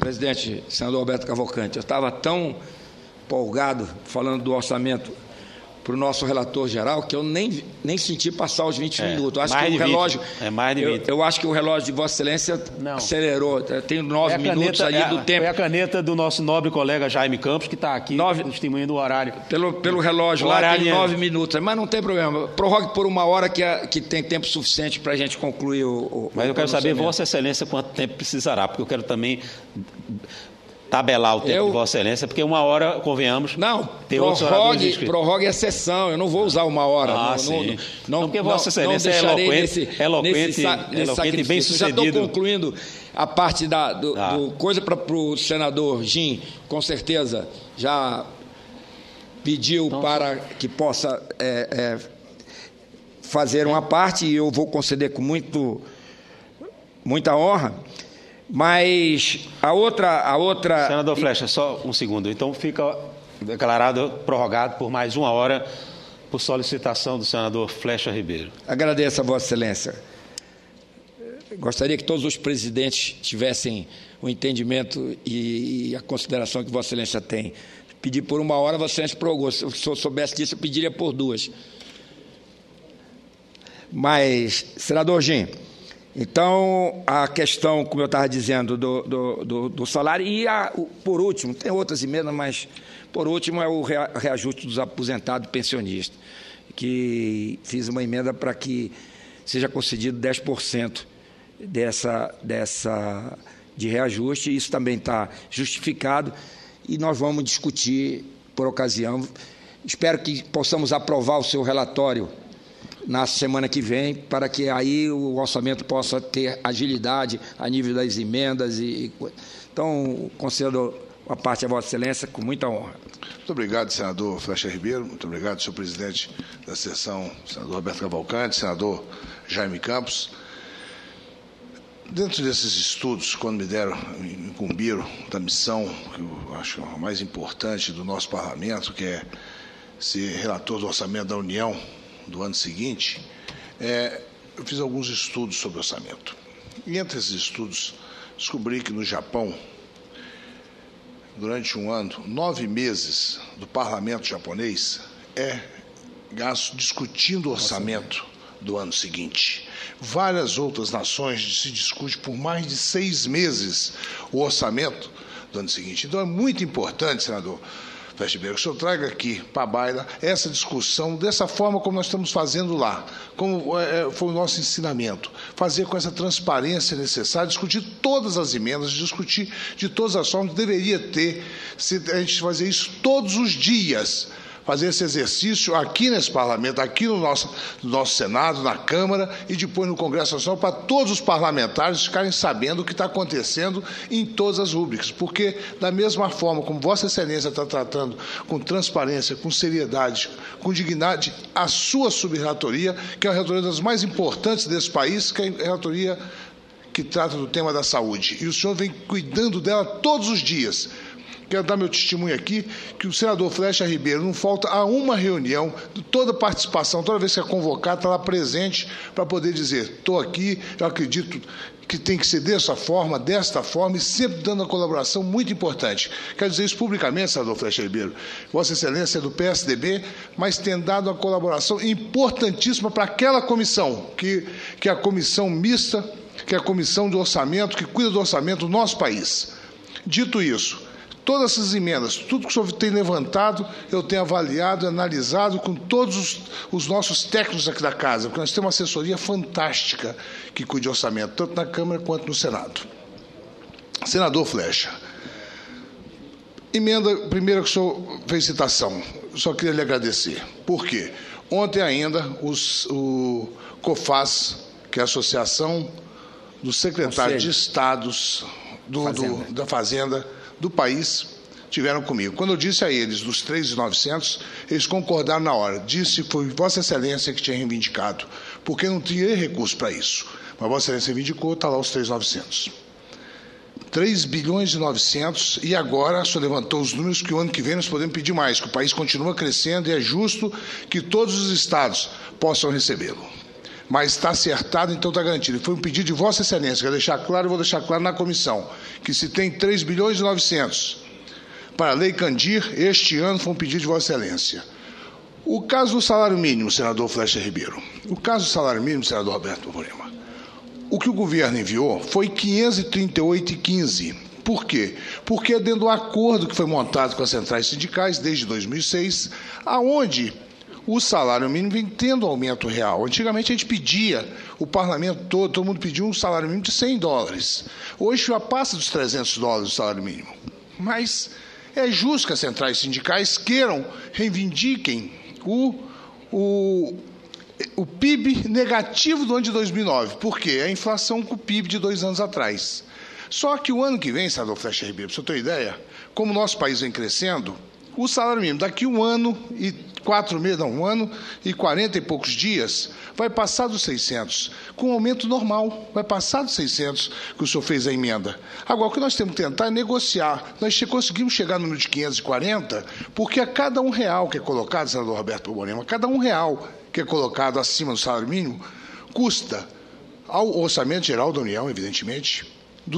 Presidente, senador Roberto Cavalcante, eu estava tão empolgado falando do orçamento para o nosso relator geral que eu nem senti passar os 20 minutos. Eu acho que o relógio, mais de 20. Eu acho que o relógio de Vossa Excelência acelerou. Tem 9 minutos ali do tempo. É a caneta do nosso nobre colega Jaime Campos, que está aqui testemunhando o horário. Pelo relógio lá tem 9 minutos, mas não tem problema. Prorrogue por 1 hora que tem tempo suficiente para a gente concluir Mas eu quero saber, Vossa Excelência, quanto tempo precisará, porque eu quero também tabelar o tempo de Vossa Excelência, porque 1 hora, convenhamos... Não, prorrogue a sessão, eu não vou usar 1 hora. Sim. Não, porque Vossa Excelência é eloquente e bem sucedido. Já estou concluindo a parte do coisa para o senador Jim, com certeza, já pediu para que possa fazer uma parte, e eu vou conceder com muita honra. Mas a outra... Senador Flecha, só um segundo. Então fica declarado prorrogado por mais 1 hora por solicitação do senador Flecha Ribeiro. Agradeço a Vossa Excelência. Gostaria que todos os presidentes tivessem o entendimento e a consideração que Vossa Excelência tem. Pedir por 1 hora, Vossa Excelência prorrogou. Se eu soubesse disso, eu pediria por 2. Mas, senador Jim... Então, a questão, como eu estava dizendo, do salário, e por último, tem outras emendas, mas por último é o reajuste dos aposentados pensionistas, que fiz uma emenda para que seja concedido 10% de reajuste, e isso também está justificado, e nós vamos discutir por ocasião. Espero que possamos aprovar o seu relatório na semana que vem, para que aí o orçamento possa ter agilidade a nível das emendas. Então, concedo a parte a Vossa Excelência com muita honra. Muito obrigado, senador Flecha Ribeiro. Muito obrigado, senhor presidente da sessão, senador Roberto Cavalcante, senador Jaime Campos. Dentro desses estudos, quando me incumbiram da missão, que eu acho a mais importante do nosso parlamento, que é ser relator do orçamento da União do ano seguinte, eu fiz alguns estudos sobre orçamento. E entre esses estudos, descobri que no Japão, durante 1 ano, 9 meses do parlamento japonês gasto discutindo o orçamento do ano seguinte. Várias outras nações se discute por mais de 6 meses o orçamento do ano seguinte. Então é muito importante, senador Flecha Ribeiro, que o senhor traga aqui para a baila essa discussão, dessa forma como nós estamos fazendo lá, como foi o nosso ensinamento, fazer com essa transparência necessária, discutir todas as emendas, discutir de todas as formas, deveria ter, se a gente fazer isso todos os dias, fazer esse exercício aqui nesse parlamento, aqui no nosso Senado, na Câmara e depois no Congresso Nacional, para todos os parlamentares ficarem sabendo o que está acontecendo em todas as rúbricas, porque da mesma forma como Vossa Excelência está tratando com transparência, com seriedade, com dignidade, a sua subrelatoria, que é a relatoria das mais importantes desse país, que é a relatoria que trata do tema da saúde, e o senhor vem cuidando dela todos os dias. Quero dar meu testemunho aqui, que o senador Flecha Ribeiro não falta a uma reunião, de toda participação, toda vez que é convocado, está lá presente para poder dizer, estou aqui, eu acredito que tem que ser desta forma, e sempre dando uma colaboração muito importante. Quero dizer isso publicamente, senador Flecha Ribeiro. Vossa Excelência é do PSDB, mas tem dado uma colaboração importantíssima para aquela comissão, que é a comissão mista, que é a comissão de orçamento, que cuida do orçamento do nosso país. Dito isso, todas essas emendas, tudo que o senhor tem levantado, eu tenho avaliado, analisado com todos os nossos técnicos aqui da casa, porque nós temos uma assessoria fantástica que cuida de orçamento, tanto na Câmara quanto no Senado. Senador Flecha, emenda primeira que o senhor fez citação, eu só queria lhe agradecer. Por quê? Ontem ainda o COFAS, que é a Associação dos Secretários de Estados da Fazenda do país, tiveram comigo. Quando eu disse a eles dos 3.900, eles concordaram na hora. Disse que foi Vossa Excelência que tinha reivindicado, porque não tinha recurso para isso. Mas Vossa Excelência reivindicou, está lá os 3.900. 3 bilhões e 900, e agora o senhor levantou os números que o ano que vem nós podemos pedir mais, que o país continua crescendo e é justo que todos os estados possam recebê-lo. mas está acertado, então está garantido. Foi um pedido de Vossa Excelência, quero deixar claro, e vou deixar claro na comissão, que se tem 3 bilhões e 900 para a Lei Candir, este ano foi um pedido de Vossa Excelência. O caso do salário mínimo, senador Flecha Ribeiro, o caso do salário mínimo, senador Roberto Borborema, o que o governo enviou foi 538,15. Por quê? Porque é dentro do acordo que foi montado com as centrais sindicais desde 2006, aonde o salário mínimo vem tendo aumento real. Antigamente a gente pedia, o parlamento todo mundo pediu um salário mínimo de $100. Hoje já passa dos $300 o salário mínimo. Mas é justo que as centrais sindicais queiram, reivindiquem o PIB negativo do ano de 2009. Por quê? A inflação com o PIB de 2 anos atrás. Só que o ano que vem, senador Flecha Ribeiro, para você ter uma ideia, como o nosso país vem crescendo, o salário mínimo daqui 1 ano e 4 meses, não, 1 ano e 40 e poucos dias, vai passar dos 600, com um aumento normal, vai passar dos 600 que o senhor fez a emenda. Agora, o que nós temos que tentar é negociar. Nós conseguimos chegar no número de 540, porque a cada R$1 que é colocado, senador Roberto Borborema, a cada R$1 que é colocado acima do salário mínimo, custa ao Orçamento Geral da União, evidentemente,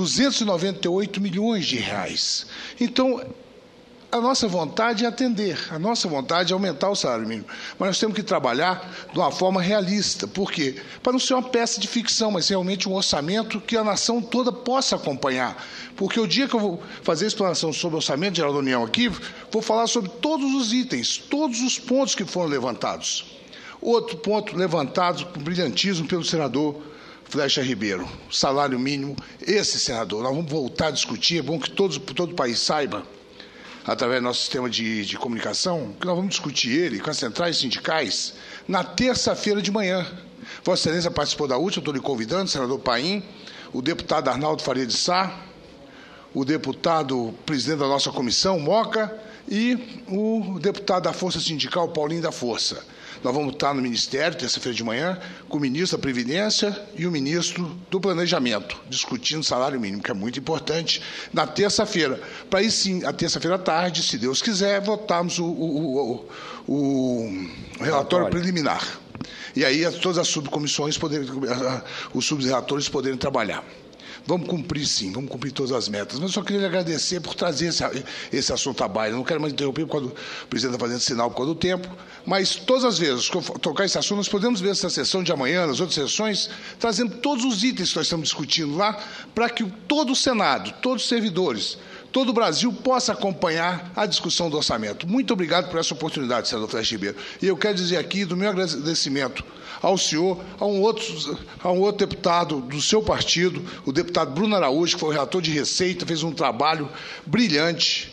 298 milhões de reais. Então, a nossa vontade é atender, a nossa vontade é aumentar o salário mínimo. Mas nós temos que trabalhar de uma forma realista. Por quê? Para não ser uma peça de ficção, mas realmente um orçamento que a nação toda possa acompanhar. Porque o dia que eu vou fazer a explanação sobre o Orçamento Geral da União aqui, vou falar sobre todos os itens, todos os pontos que foram levantados. Outro ponto levantado com brilhantismo pelo senador Flecha Ribeiro, salário mínimo. Esse, senador, nós vamos voltar a discutir, é bom que todo o país saiba, através do nosso sistema de comunicação, que nós vamos discutir ele com as centrais sindicais na terça-feira de manhã. Vossa Excelência participou da última, estou lhe convidando, senador Paim, o deputado Arnaldo Faria de Sá, o deputado presidente da nossa comissão, Moca, e o deputado da Força Sindical, Paulinho da Força. Nós vamos estar no Ministério, terça-feira de manhã, com o ministro da Previdência e o ministro do Planejamento, discutindo o salário mínimo, que é muito importante, na terça-feira. Para aí sim, a terça-feira à tarde, se Deus quiser, votarmos o relatório preliminar. E aí todas as subcomissões, os subrelatores poderem trabalhar. Vamos cumprir, sim, vamos cumprir todas as metas. Mas eu só queria lhe agradecer por trazer esse assunto à baila. Não quero mais interromper por causa do presidente está fazendo sinal por causa do tempo, mas todas as vezes que eu tocar esse assunto, nós podemos ver essa sessão de amanhã, nas outras sessões, trazendo todos os itens que nós estamos discutindo lá, para que todo o Senado, todos os servidores, todo o Brasil possa acompanhar a discussão do orçamento. Muito obrigado por essa oportunidade, senador Flecha Ribeiro. E eu quero dizer aqui do meu agradecimento ao senhor, a um outro deputado do seu partido, o deputado Bruno Araújo, que foi o relator de Receita, fez um trabalho brilhante,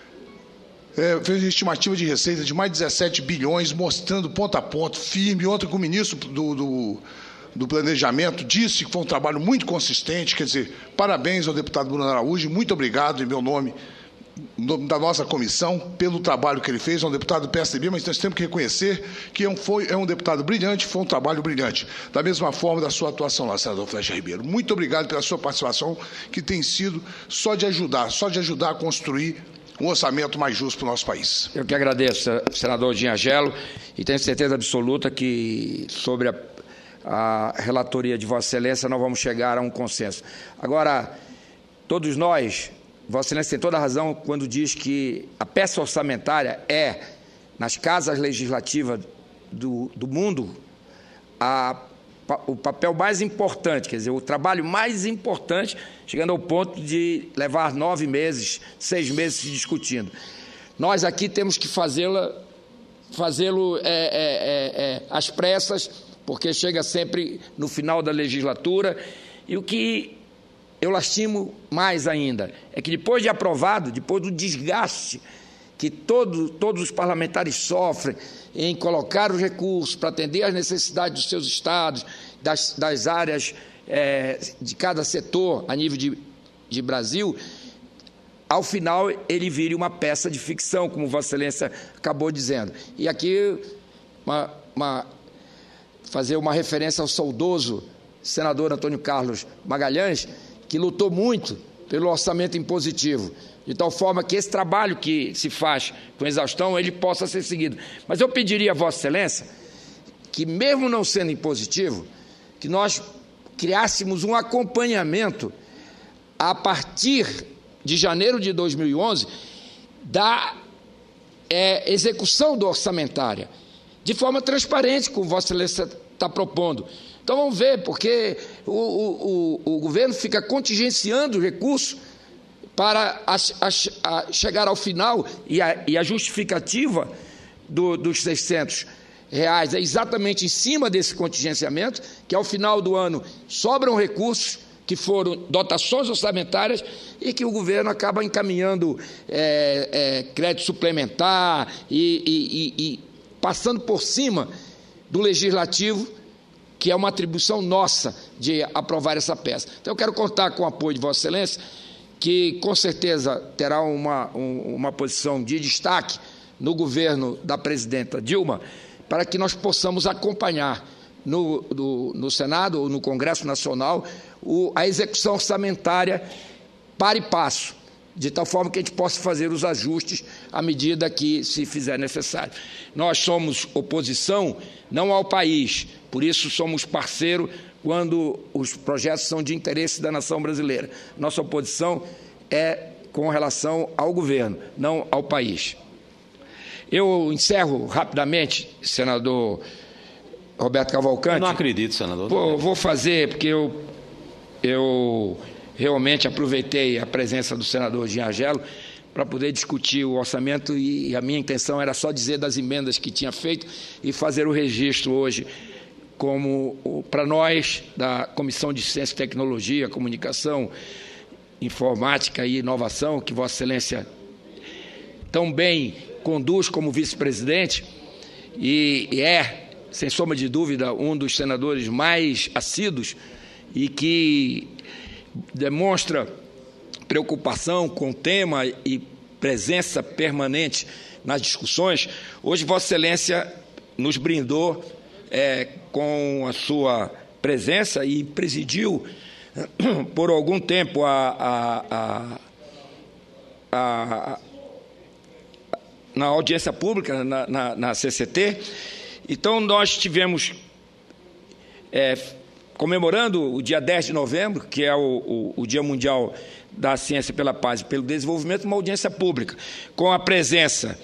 fez uma estimativa de receita de mais de 17 bilhões, mostrando ponto a ponto, firme. Ontem, com o ministro do Planejamento, disse que foi um trabalho muito consistente. Quer dizer, parabéns ao deputado Bruno Araújo, muito obrigado em meu nome, da nossa comissão, pelo trabalho que ele fez. É um deputado do PSDB, mas nós temos que reconhecer que é um deputado brilhante, foi um trabalho brilhante. Da mesma forma da sua atuação lá, senador Flecha Ribeiro. Muito obrigado pela sua participação, que tem sido só de ajudar a construir um orçamento mais justo para o nosso país. Eu que agradeço, senador Dinhagelo, e tenho certeza absoluta que sobre a relatoria de Vossa Excelência nós vamos chegar a um consenso. Agora, todos nós, Vossa Excelência tem toda a razão quando diz que a peça orçamentária é, nas casas legislativas do mundo, o papel mais importante, quer dizer, o trabalho mais importante, chegando ao ponto de levar 9 meses, 6 meses se discutindo. Nós aqui temos que fazê-lo às pressas, porque chega sempre no final da legislatura, e o que eu lastimo mais ainda é que depois de aprovado, depois do desgaste que todos os parlamentares sofrem em colocar os recursos para atender às necessidades dos seus estados, das áreas de cada setor a nível de Brasil, ao final ele vire uma peça de ficção, como Vossa Excelência acabou dizendo. E aqui fazer uma referência ao saudoso senador Antônio Carlos Magalhães, que lutou muito pelo orçamento impositivo, de tal forma que esse trabalho que se faz com exaustão, ele possa ser seguido. Mas eu pediria a Vossa Excelência que, mesmo não sendo impositivo, que nós criássemos um acompanhamento a partir de janeiro de 2011 da execução do orçamentária, de forma transparente, como Vossa Excelência está propondo. Então vamos ver, porque o governo fica contingenciando recursos para chegar ao final, e a justificativa dos R$600 é exatamente em cima desse contingenciamento, que ao final do ano sobram recursos que foram dotações orçamentárias e que o governo acaba encaminhando crédito suplementar e passando por cima do Legislativo, que é uma atribuição nossa de aprovar essa peça. Então, eu quero contar com o apoio de Vossa Excelência, que com certeza terá uma posição de destaque no governo da presidenta Dilma, para que nós possamos acompanhar no Senado ou no Congresso Nacional a execução orçamentária para e passo, de tal forma que a gente possa fazer os ajustes à medida que se fizer necessário. Nós somos oposição não ao país, por isso somos parceiro quando os projetos são de interesse da nação brasileira. Nossa oposição é com relação ao governo, não ao país. Eu encerro rapidamente, senador Roberto Cavalcante. Eu não acredito, senador. Vou fazer, porque eu realmente aproveitei a presença do senador Jean Angelo para poder discutir o orçamento, e a minha intenção era só dizer das emendas que tinha feito e fazer o registro hoje, como para nós, da Comissão de Ciência e Tecnologia, Comunicação, Informática e Inovação, que Vossa Excelência tão bem conduz como vice-presidente, e sem sombra de dúvida, um dos senadores mais assíduos e que demonstra preocupação com o tema e presença permanente nas discussões. Hoje, Vossa Excelência nos brindou com a sua presença e presidiu por algum tempo na audiência pública, na CCT. Então, nós tivemos, comemorando o dia 10 de novembro, que é o Dia Mundial da Ciência pela Paz e pelo Desenvolvimento, uma audiência pública, com a presença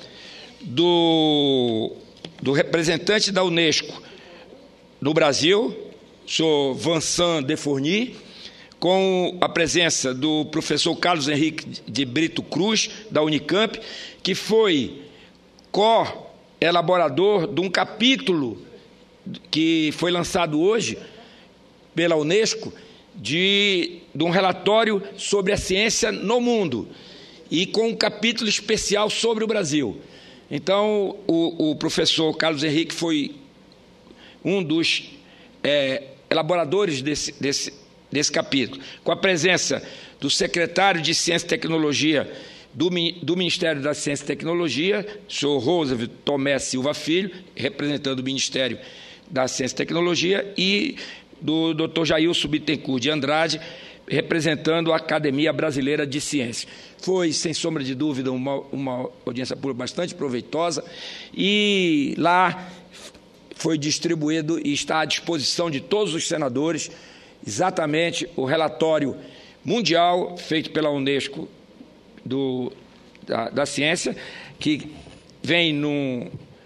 do representante da Unesco no Brasil, senhor Vincent Defourny, com a presença do professor Carlos Henrique de Brito Cruz, da Unicamp, que foi co-elaborador de um capítulo que foi lançado hoje pela Unesco, de um relatório sobre a ciência no mundo, e com um capítulo especial sobre o Brasil. Então, o professor Carlos Henrique foi um dos elaboradores desse capítulo, com a presença do secretário de Ciência e Tecnologia do Ministério da Ciência e Tecnologia, senhor Roosevelt Tomé Silva Filho, representando o Ministério da Ciência e Tecnologia, e do Dr. Jailson Bittencourt de Andrade, representando a Academia Brasileira de Ciências. Foi, sem sombra de dúvida, uma audiência pública bastante proveitosa, e lá foi distribuído e está à disposição de todos os senadores exatamente o relatório mundial feito pela Unesco da ciência, que vem num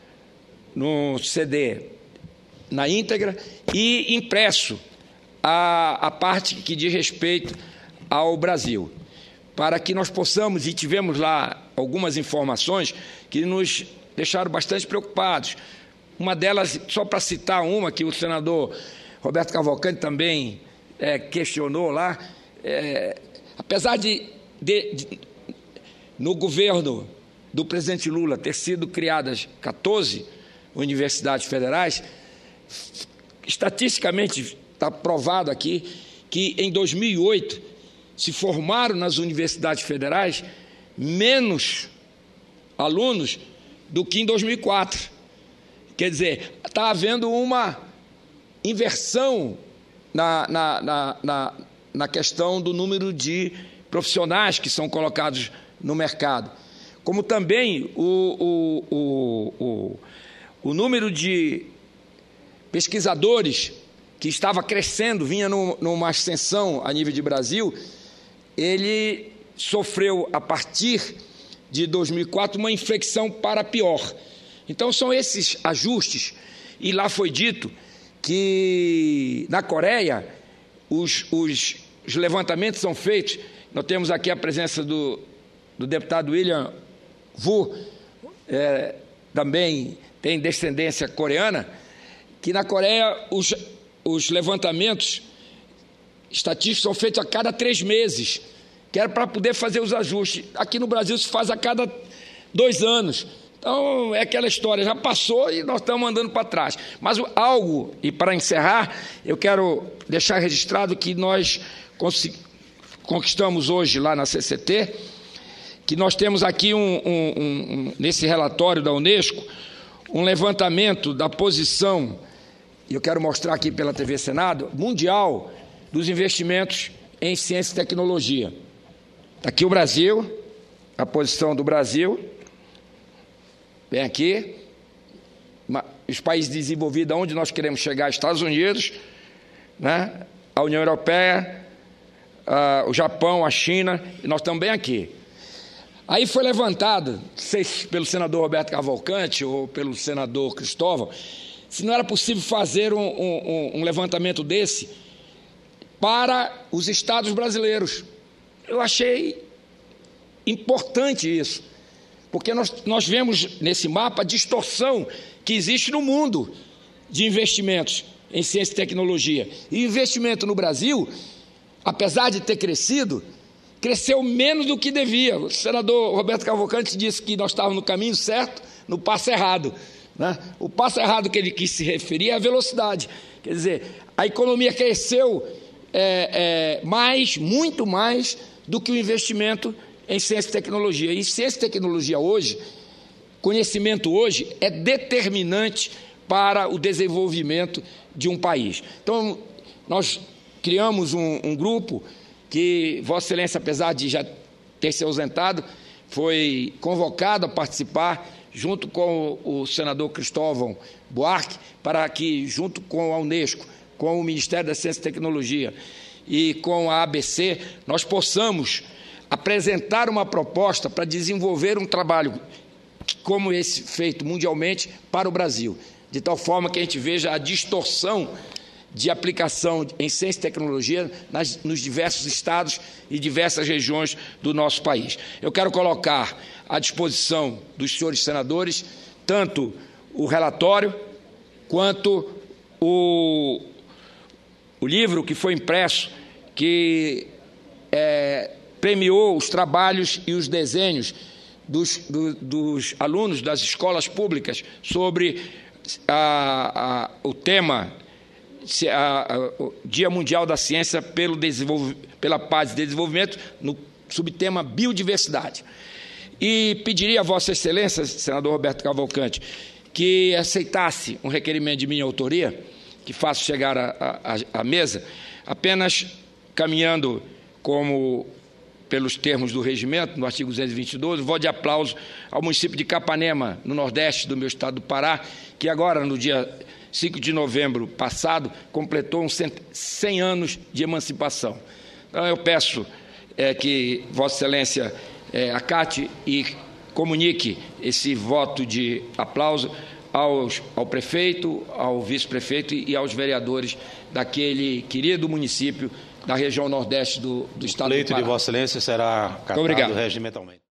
CD na íntegra e impresso a parte que diz respeito ao Brasil, para que nós possamos, e tivemos lá algumas informações que nos deixaram bastante preocupados. Uma delas, só para citar uma, que o senador Roberto Cavalcante também questionou lá, apesar de no governo do presidente Lula ter sido criadas 14 universidades federais, estatisticamente está provado aqui que em 2008 se formaram nas universidades federais menos alunos do que em 2004. Quer dizer, está havendo uma inversão na questão do número de profissionais que são colocados no mercado, como também o número de pesquisadores que estava crescendo, vinha numa ascensão a nível de Brasil, ele sofreu, a partir de 2004, uma inflexão para pior. Então, são esses ajustes, e lá foi dito que, na Coreia, os levantamentos são feitos. Nós temos aqui a presença do deputado William Vu, também tem descendência coreana, que na Coreia os levantamentos estatísticos são feitos a cada 3 meses, que era para poder fazer os ajustes. Aqui no Brasil se faz a cada 2 anos. Então, é aquela história, já passou e nós estamos andando para trás. Mas algo, e para encerrar, eu quero deixar registrado que nós conquistamos hoje lá na CCT, que nós temos aqui, nesse relatório da Unesco, um levantamento da posição, e eu quero mostrar aqui pela TV Senado, mundial, dos investimentos em ciência e tecnologia. Está aqui o Brasil, a posição do Brasil, vem aqui, os países desenvolvidos, onde nós queremos chegar, Estados Unidos, né, a União Europeia, o Japão, a China, e nós estamos bem aqui. Aí foi levantado, não sei se pelo senador Roberto Cavalcante ou pelo senador Cristóvão, se não era possível fazer um levantamento desse para os estados brasileiros. Eu achei importante isso, porque nós vemos nesse mapa a distorção que existe no mundo de investimentos em ciência e tecnologia. E o investimento no Brasil, apesar de ter crescido, cresceu menos do que devia. O senador Roberto Cavalcante disse que nós estávamos no caminho certo, no passo errado, né? O passo errado que ele quis se referir é a velocidade. Quer dizer, a economia cresceu muito mais do que o investimento em ciência e tecnologia. E ciência e tecnologia hoje, conhecimento hoje, é determinante para o desenvolvimento de um país. Então, nós criamos um grupo que Vossa Excelência, apesar de já ter se ausentado, foi convocado a participar, junto com o senador Cristóvão Buarque, para que, junto com a Unesco, com o Ministério da Ciência e Tecnologia e com a ABC, nós possamos apresentar uma proposta para desenvolver um trabalho como esse feito mundialmente para o Brasil, de tal forma que a gente veja a distorção de aplicação em ciência e tecnologia nos diversos estados e diversas regiões do nosso país. Eu quero colocar à disposição dos senhores senadores tanto o relatório quanto o livro que foi impresso, que premiou os trabalhos e os desenhos dos alunos das escolas públicas sobre o tema o Dia Mundial da Ciência pela Paz e Desenvolvimento, no subtema Biodiversidade. E pediria a Vossa Excelência, senador Roberto Cavalcante, que aceitasse um requerimento de minha autoria, que faço chegar à mesa, apenas caminhando como pelos termos do regimento, no artigo 222, voto de aplauso ao município de Capanema, no nordeste do meu estado do Pará, que agora, no dia 5 de novembro passado, completou 100 anos de emancipação. Então, eu peço que Vossa Excelência acate e comunique esse voto de aplauso ao prefeito, ao vice-prefeito e aos vereadores daquele querido município da região nordeste do estado do Pará. O pleito de Vossa Excelência será acatado regimentalmente.